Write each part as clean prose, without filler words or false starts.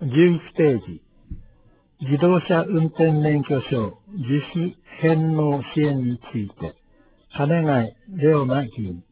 11ページ。自動車運転免許証自費返納支援について、金貝レオナ議員。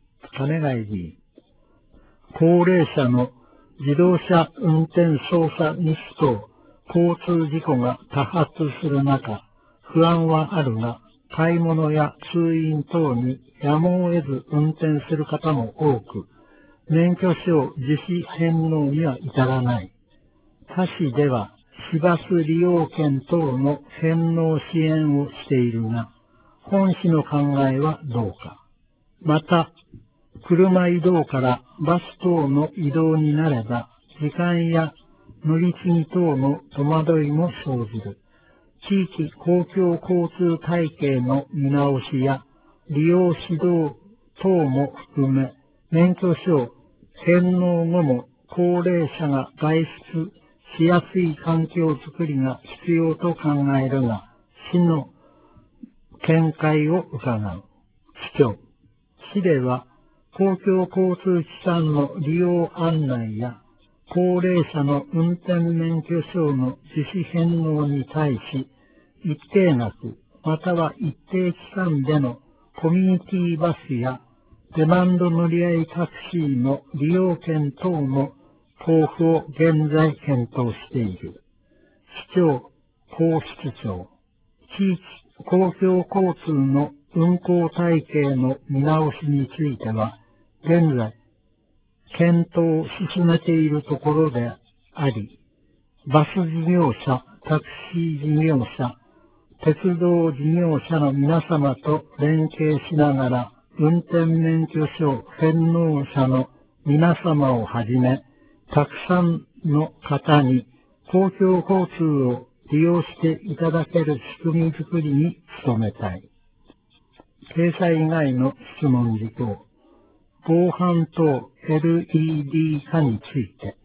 高齢者の自動車運転操作ミス等交通事故が多発する中、不安はあるが、買い物や通院等にやむを得ず運転する方も多く、免許証自費返納には至らない。他市では市バス利用券等の返納支援をしているが、本市の考えはどうか。また、車移動からバス等の移動になれば、時間や乗り継ぎ等の戸惑いも生じる。地域公共交通体系の見直しや利用指導等も含め、免許証返納後も高齢者が外出しやすい環境づくりが必要と考えるが、市の見解を伺う。市長。市では公共交通機関の利用案内や高齢者の運転免許証の自費返納に対し、一定額または一定期間でのコミュニティバスやデマンド乗り合いタクシーの利用券等の交付を現在検討している。市長、皇室長、地域公共交通の運行体系の見直しについては、現在、検討を進めているところであり、バス事業者、タクシー事業者、鉄道事業者の皆様と連携しながら、運転免許証返納者の皆様をはじめ、たくさんの方に公共交通を利用していただける仕組み作りに努めたい。掲載以外の質問事項、防犯等 LED 化について、